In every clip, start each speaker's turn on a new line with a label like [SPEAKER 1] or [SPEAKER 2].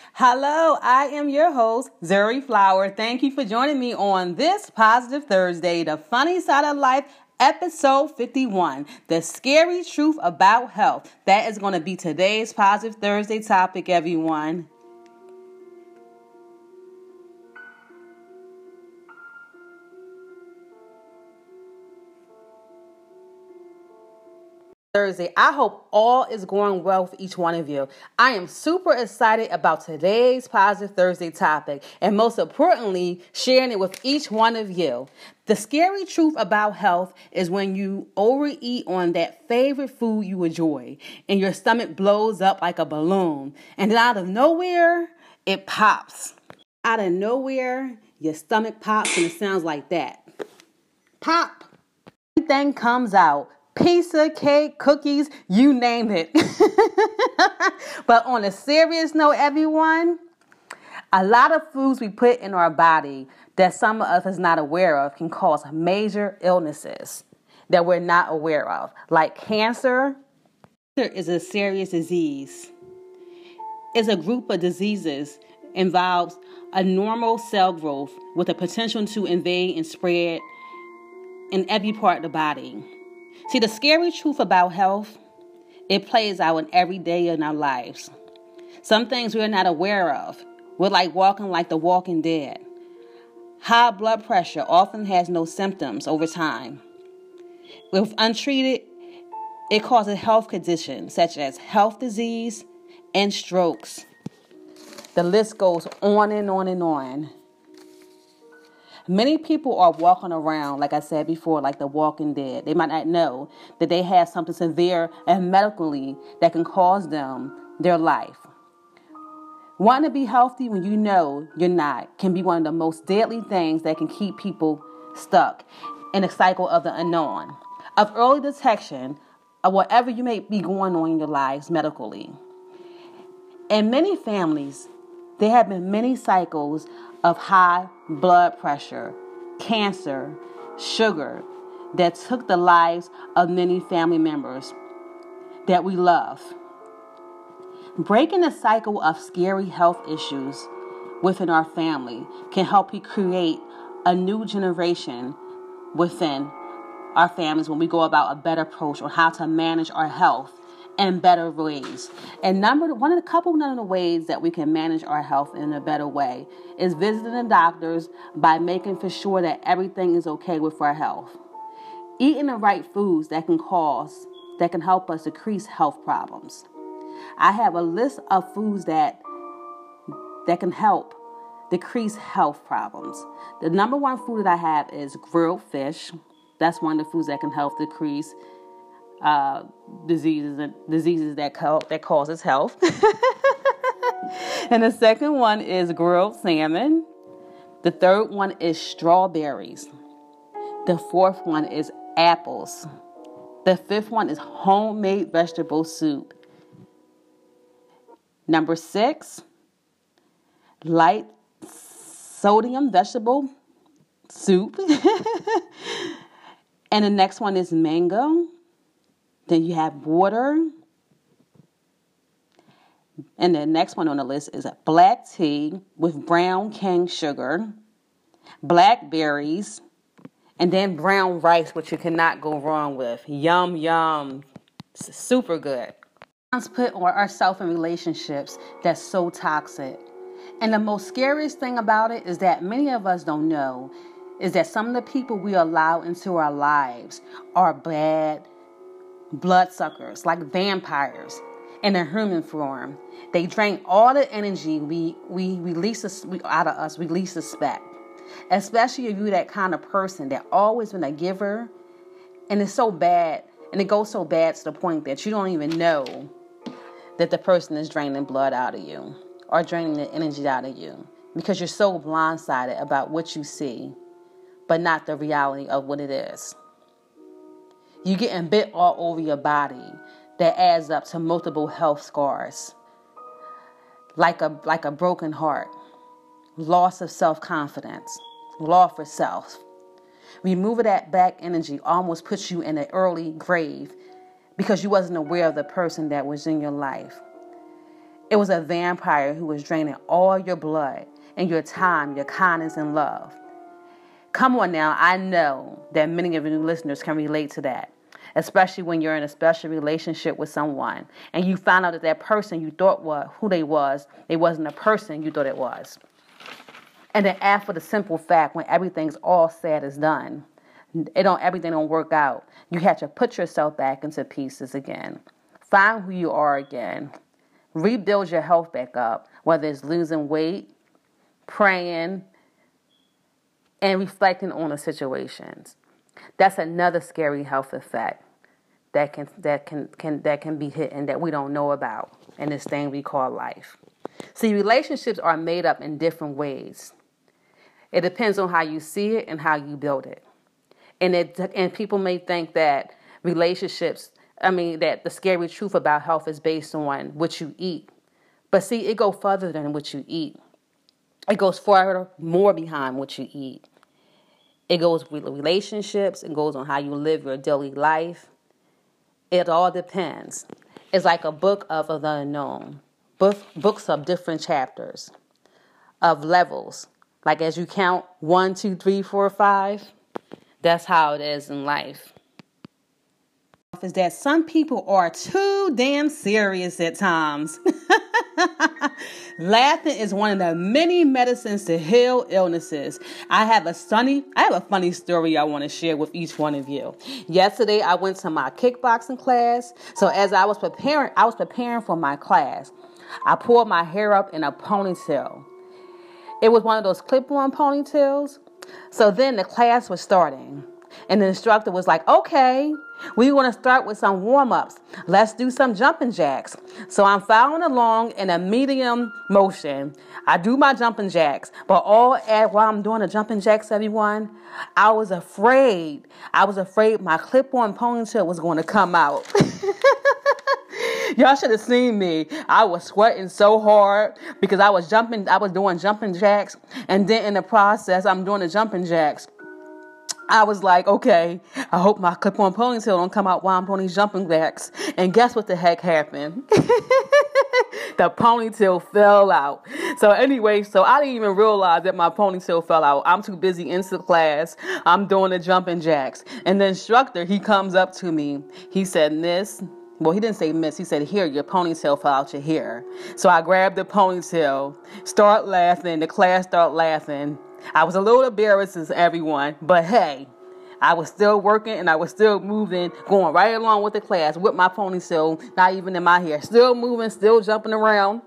[SPEAKER 1] Hello, I am your host, Zuri Flower. Thank you for joining me on this Positive Thursday, the funny side of life, episode 51, the scary truth about health. That is going to be today's Positive Thursday topic, everyone. Thursday. I hope all is going well with each one of you. I am super excited about today's Positive Thursday topic and most importantly, sharing it with each one of you. The scary truth about health is when you overeat on that favorite food you enjoy and your stomach blows up like a balloon and then out of nowhere, it pops. Out of nowhere, your stomach pops and it sounds like that. Pop. Everything comes out. Pizza, cake, cookies, you name it. But on a serious note, everyone, a lot of foods we put in our body that some of us is not aware of can cause major illnesses that we're not aware of. Like cancer. Cancer is a serious disease. It's a group of diseases involves a normal cell growth with a potential to invade and spread in every part of the body. See, the scary truth about health, it plays out in every day in our lives. Some things we're not aware of. We're like walking like the walking dead. High blood pressure often has no symptoms over time. If untreated, it causes health conditions such as heart disease and strokes. The list goes on and on and on. Many people are walking around, like I said before, like the walking dead. They might not know that they have something severe and medically that can cause them their life. Wanting to be healthy when you know you're not can be one of the most deadly things that can keep people stuck in a cycle of the unknown, of early detection of whatever you may be going on in your lives medically. In many families, there have been many cycles of high blood pressure, cancer, sugar that took the lives of many family members that we love. Breaking the cycle of scary health issues within our family can help you create a new generation within our families when we go about a better approach on how to manage our health in better ways. And one of the ways that we can manage our health in a better way is visiting the doctors by making for sure that everything is okay with our health. Eating the right foods that can help us decrease health problems. I have a list of foods that can help decrease health problems. The number one food that I have is grilled fish. That's one of the foods that can help decrease diseases that causes health. And the second one is grilled salmon. The third one is strawberries. The fourth one is apples. The fifth one is homemade vegetable soup. Number 6, light sodium vegetable soup. And the next one is mango. Then you have water. And the next one on the list is a black tea with brown cane sugar, blackberries, and then brown rice, which you cannot go wrong with. Yum, yum. Super good. Let's put ourselves in relationships that's so toxic. And the most scariest thing about it is that many of us don't know is that some of the people we allow into our lives are bad bloodsuckers, like vampires in a human form. They drain all the energy we release out of us, we least suspect. Especially if you're that kind of person that always been a giver, and it's so bad, and it goes so bad to the point that you don't even know that the person is draining blood out of you or draining the energy out of you because you're so blindsided about what you see, but not the reality of what it is. You're getting bit all over your body that adds up to multiple health scars, like a broken heart, loss of self-confidence, loss for self. Removing that back energy almost puts you in an early grave because you wasn't aware of the person that was in your life. It was a vampire who was draining all your blood and your time, your kindness, and love. Come on now, I know that many of you listeners can relate to that, especially when you're in a special relationship with someone and you find out that that person you thought was who they wasn't the person you thought it was. And then after the simple fact, when everything's all said is done, everything don't work out. You have to put yourself back into pieces again. Find who you are again. Rebuild your health back up, whether it's losing weight, praying, and reflecting on the situations. That's another scary health effect that can be hidden that we don't know about in this thing we call life. See, relationships are made up in different ways. It depends on how you see it and how you build it. And people may think that that the scary truth about health is based on what you eat. But see, it goes further than what you eat. It goes further, more behind what you eat. It goes with relationships. It goes on how you live your daily life. It all depends. It's like a book of the unknown. Books of different chapters, of levels. Like as you count 1, 2, 3, 4, 5, that's how it is in life. Is that some people are too damn serious at times. Laughing is one of the many medicines to heal illnesses. I have a funny story I want to share with each one of you. Yesterday, I went to my kickboxing class. So as I was preparing for my class. I pulled my hair up in a ponytail. It was one of those clip-on ponytails. So then the class was starting. And the instructor was like, okay, we want to start with some warm-ups. Let's do some jumping jacks. So I'm following along in a medium motion. I do my jumping jacks. But while I'm doing the jumping jacks, everyone, I was afraid. My clip-on ponytail was going to come out. Y'all should have seen me. I was sweating so hard because I was doing jumping jacks. And then in the process, I'm doing the jumping jacks. I was like, okay, I hope my clip-on ponytail don't come out while I'm doing these jumping jacks. And guess what the heck happened? The ponytail fell out. So anyway, I didn't even realize that my ponytail fell out. I'm too busy into class. I'm doing the jumping jacks. And the instructor, he comes up to me. He said, Miss... Well, he didn't say miss. He said, here, your ponytail fell out your hair. So I grabbed the ponytail, start laughing. The class started laughing. I was a little embarrassed as everyone, but hey, I was still working and I was still moving, going right along with the class with my ponytail, not even in my hair. Still moving, still jumping around.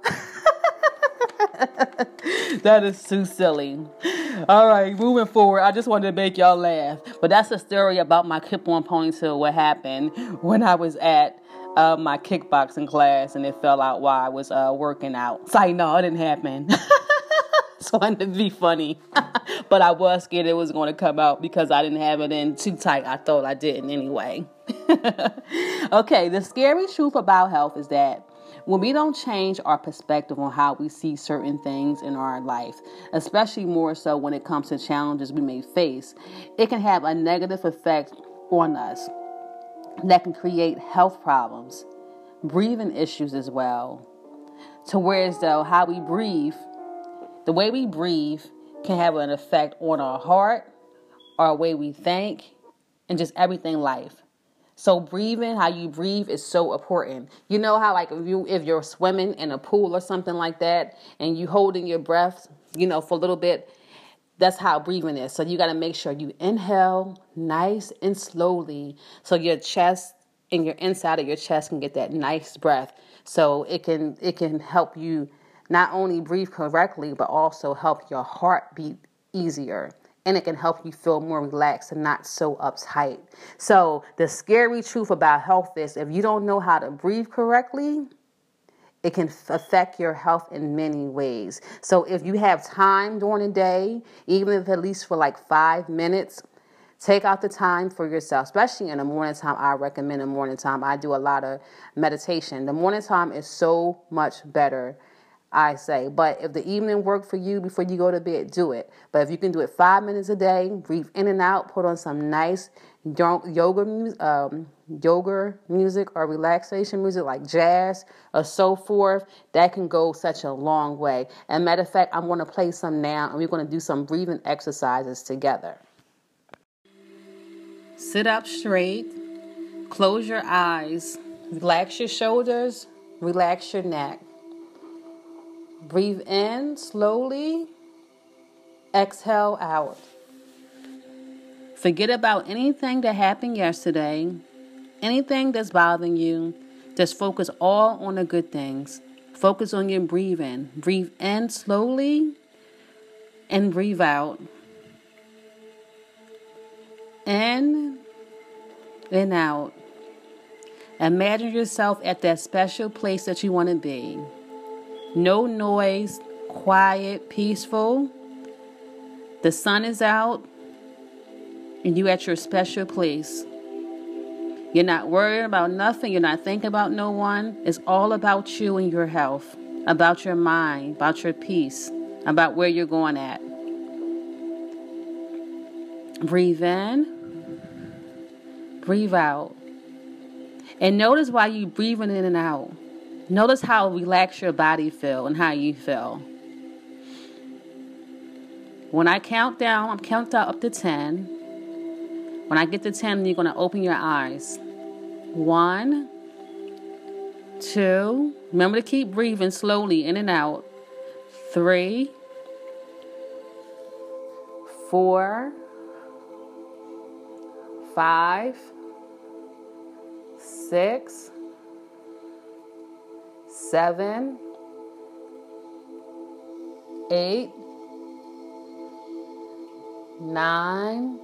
[SPEAKER 1] That is too silly. All right, moving forward, I just wanted to make y'all laugh. But that's a story about my clip-on ponytail, what happened when I was at my kickboxing class and it fell out while I was working out. It's like, no, it didn't happen. So I wanted to be funny. But I was scared it was going to come out because I didn't have it in too tight. I thought I didn't anyway. Okay, the scary truth about health is that when we don't change our perspective on how we see certain things in our life, especially more so when it comes to challenges we may face, it can have a negative effect on us that can create health problems, breathing issues as well. To whereas though how we breathe, the way we breathe can have an effect on our heart, our way we think, and just everything life. So breathing, how you breathe is so important. You know how like if you're swimming in a pool or something like that and you holding your breath, for a little bit, that's how breathing is. So you got to make sure you inhale nice and slowly so your chest and your inside of your chest can get that nice breath. So it can help you not only breathe correctly, but also help your heart beat easier. And it can help you feel more relaxed and not so uptight. So the scary truth about health is if you don't know how to breathe correctly, it can affect your health in many ways. So if you have time during the day, even if at least for like 5 minutes, take out the time for yourself, especially in the morning time. I recommend the morning time. I do a lot of meditation. The morning time is so much better, I say. But if the evening work for you before you go to bed, do it. But if you can do it 5 minutes a day, breathe in and out, put on some nice yoga yoga music or relaxation music like jazz or so forth, that can go such a long way. And matter of fact, I'm going to play some now, and we're going to do some breathing exercises together. Sit up straight, close your eyes, relax your shoulders, relax your neck. Breathe in slowly, exhale out. Forget about anything that happened yesterday, anything that's bothering you. Just focus all on the good things. Focus on your breathing. Breathe in slowly and breathe out. In and out. Imagine yourself at that special place that you want to be. No noise, quiet, peaceful. The sun is out and you at your special place. You're not worried about nothing. You're not thinking about no one. It's all about you and your health, about your mind, about your peace, about where you're going at. Breathe in, breathe out. And notice while you're breathing in and out, notice how relaxed your body feel and how you feel. When I count down, I'm counting down up to 10. When I get to 10, you're going to open your eyes. 1, 2. Remember to keep breathing slowly in and out. 3, 4, 5, 6, 7, 8, 9,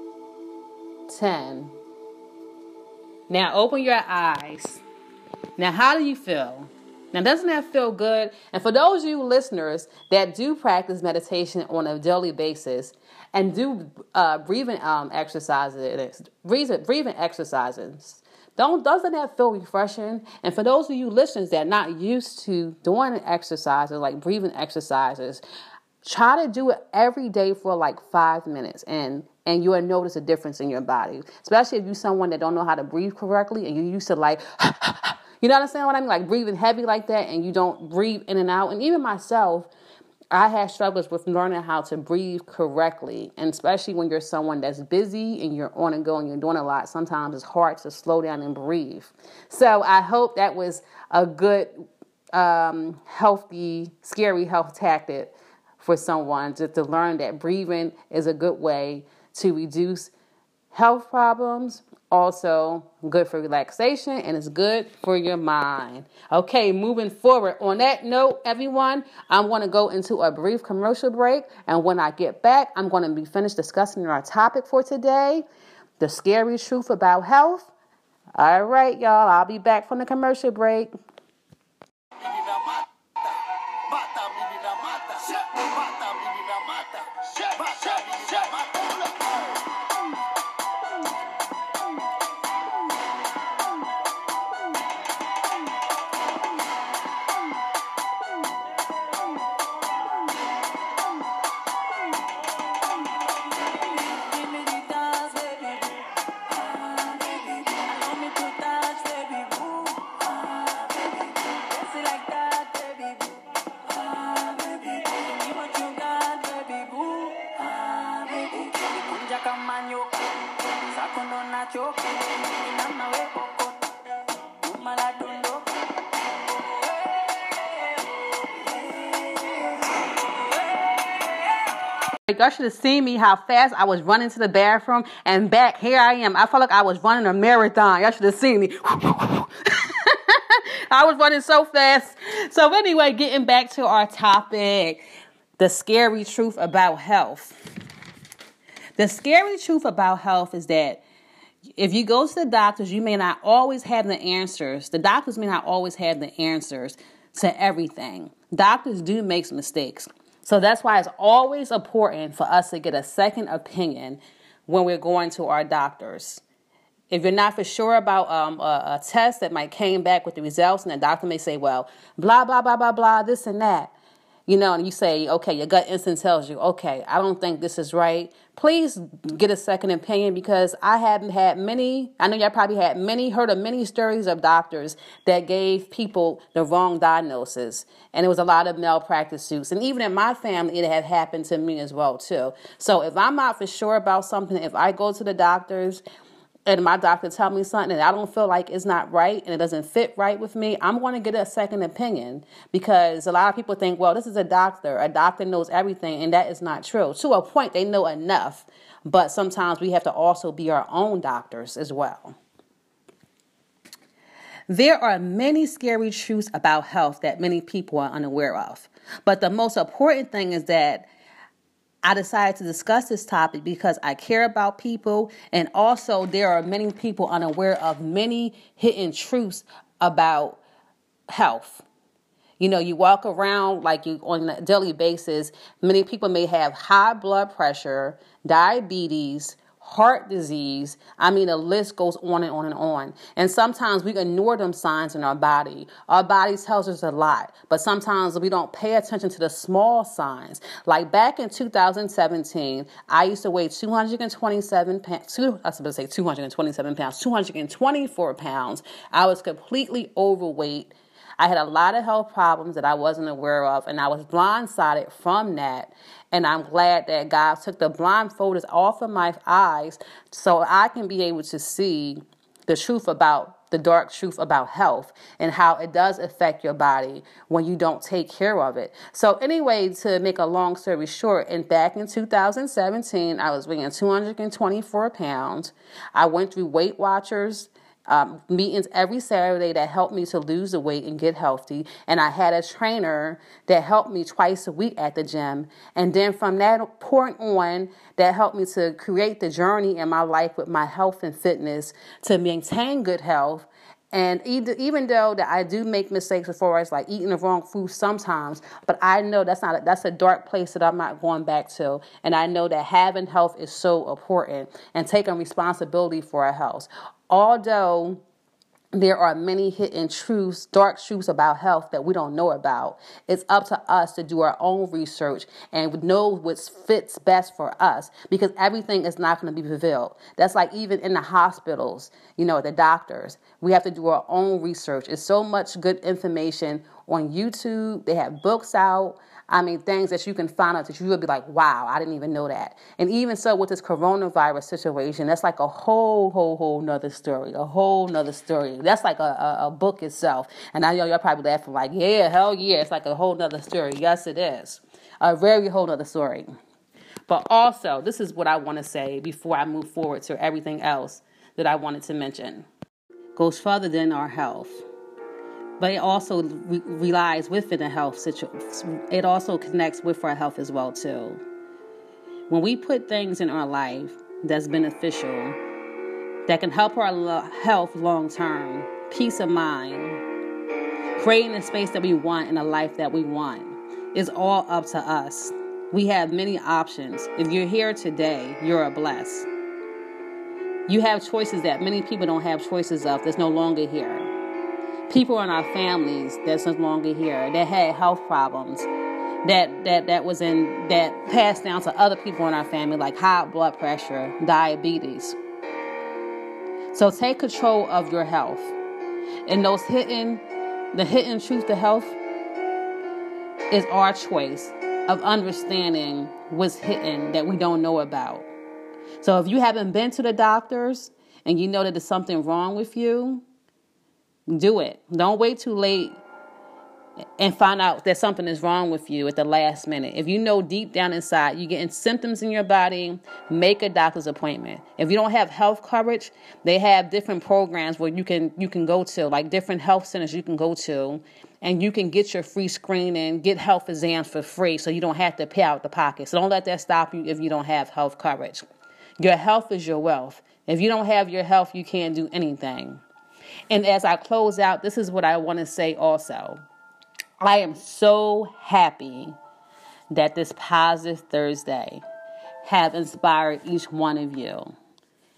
[SPEAKER 1] 10. Now open your eyes. Now how do you feel? Now doesn't that feel good? And for those of you listeners that do practice meditation on a daily basis and do breathing exercises, doesn't that feel refreshing? And for those of you listeners that are not used to doing exercises like breathing exercises, try to do it every day for like 5 minutes, and you will notice a difference in your body. Especially if you're someone that don't know how to breathe correctly and you're used to like, you know what I'm saying? What I mean? Like breathing heavy like that, and you don't breathe in and out. And even myself, I had struggles with learning how to breathe correctly. And especially when you're someone that's busy and you're on and go and you're doing a lot, sometimes it's hard to slow down and breathe. So I hope that was a good, healthy, scary health tactic for someone just to learn that breathing is a good way to reduce health problems, also good for relaxation, and it's good for your mind. Okay, moving forward. On that note, everyone, I'm going to go into a brief commercial break, and when I get back, I'm going to be finished discussing our topic for today, the scary truth about health. All right, y'all, I'll be back from the commercial break. Y'all should have seen me how fast I was running to the bathroom and back. Here I am. I felt like I was running a marathon. Y'all should have seen me. I was running so fast. So anyway, getting back to our topic, the scary truth about health. The scary truth about health is that if you go to the doctors, you may not always have the answers. The doctors may not always have the answers to everything. Doctors do make mistakes. So that's why it's always important for us to get a second opinion when we're going to our doctors. If you're not for sure about a test that might came back with the results, and the doctor may say, well, blah, blah, blah, blah, blah, this and that. and you say, okay, your gut instinct tells you, okay, I don't think this is right. Please get a second opinion, because I know y'all probably heard of many stories of doctors that gave people the wrong diagnosis. And it was a lot of malpractice suits. And even in my family, it had happened to me as well, too. So if I'm not for sure about something, if I go to the doctors and my doctor tell me something and I don't feel like it's not right and it doesn't fit right with me, I'm going to get a second opinion, because a lot of people think, well, this is a doctor. A doctor knows everything, and that is not true. To a point, they know enough, but sometimes we have to also be our own doctors as well. There are many scary truths about health that many people are unaware of, but the most important thing is that I decided to discuss this topic because I care about people, and also there are many people unaware of many hidden truths about health. You walk around like you on a daily basis. Many people may have high blood pressure, diabetes, heart disease. The list goes on and on and on. And sometimes we ignore them signs in our body. Our body tells us a lot, but sometimes we don't pay attention to the small signs. Like back in 2017, I used to weigh 224 pounds. I was completely overweight. I had a lot of health problems that I wasn't aware of, and I was blindsided from that. And I'm glad that God took the blindfolders off of my eyes so I can be able to see the dark truth about health and how it does affect your body when you don't take care of it. So anyway, to make a long story short, back in 2017, I was weighing 224 pounds. I went through Weight Watchers meetings every Saturday that helped me to lose the weight and get healthy. And I had a trainer that helped me twice a week at the gym. And then from that point on, that helped me to create the journey in my life with my health and fitness to maintain good health. And even though that I do make mistakes as far as like eating the wrong food sometimes, but I know that's a dark place that I'm not going back to. And I know that having health is so important and taking responsibility for our health. Although there are many hidden truths, dark truths about health that we don't know about, it's up to us to do our own research and know what fits best for us, because everything is not going to be revealed. That's like even in the hospitals, the doctors, we have to do our own research. It's so much good information on YouTube. They have books out. Things that you can find out that you will be like, wow, I didn't even know that. And even so with this coronavirus situation, that's like a whole nother story, That's like a book itself. And I know y'all probably laughing like, yeah, hell yeah, it's like a whole nother story. Yes, it is. A very whole nother story. But also, this is what I want to say before I move forward to everything else that I wanted to mention. Goes further than our health. But it also relies within the health situation. It also connects with our health as well, too. When we put things in our life that's beneficial, that can help our health long term, peace of mind, creating the space that we want and a life that we want, is all up to us. We have many options. If you're here today, you're a blessed. You have choices that many people don't have choices of that's no longer here. People in our families that's no longer here, that had health problems, that passed down to other people in our family, like high blood pressure, diabetes. So take control of your health. And the hidden truth to health is our choice of understanding what's hidden that we don't know about. So if you haven't been to the doctors and you know that there's something wrong with you, do it. Don't wait too late and find out that something is wrong with you at the last minute. If you know deep down inside you're getting symptoms in your body, make a doctor's appointment. If you don't have health coverage, they have different programs where you can go to, like different health centers you can go to, and you can get your free screening, get health exams for free so you don't have to pay out the pocket. So don't let that stop you if you don't have health coverage. Your health is your wealth. If you don't have your health, you can't do anything. And as I close out, this is what I want to say also. I am so happy that this Positive Thursday have inspired each one of you.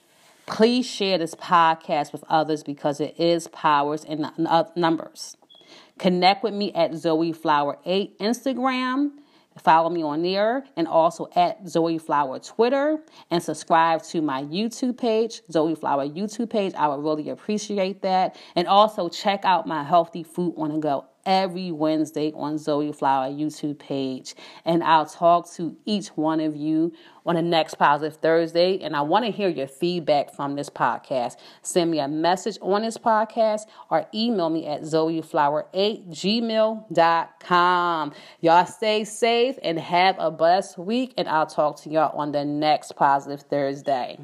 [SPEAKER 1] Please share this podcast with others because it is powers in numbers. Connect with me at Zoe Flower 8 Instagram. Follow me on there, and also at Zoe Flower Twitter, and subscribe to my YouTube page, Zoe Flower YouTube page. I would really appreciate that. And also check out my Healthy Food on the Go every Wednesday on Zoe Flower YouTube page. And I'll talk to each one of you on the next Positive Thursday. And I want to hear your feedback from this podcast. Send me a message on this podcast or email me at zoeflower8gmail.com. Y'all stay safe and have a blessed week. And I'll talk to y'all on the next Positive Thursday.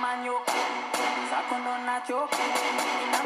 [SPEAKER 2] man, yo. Za kondo na choke.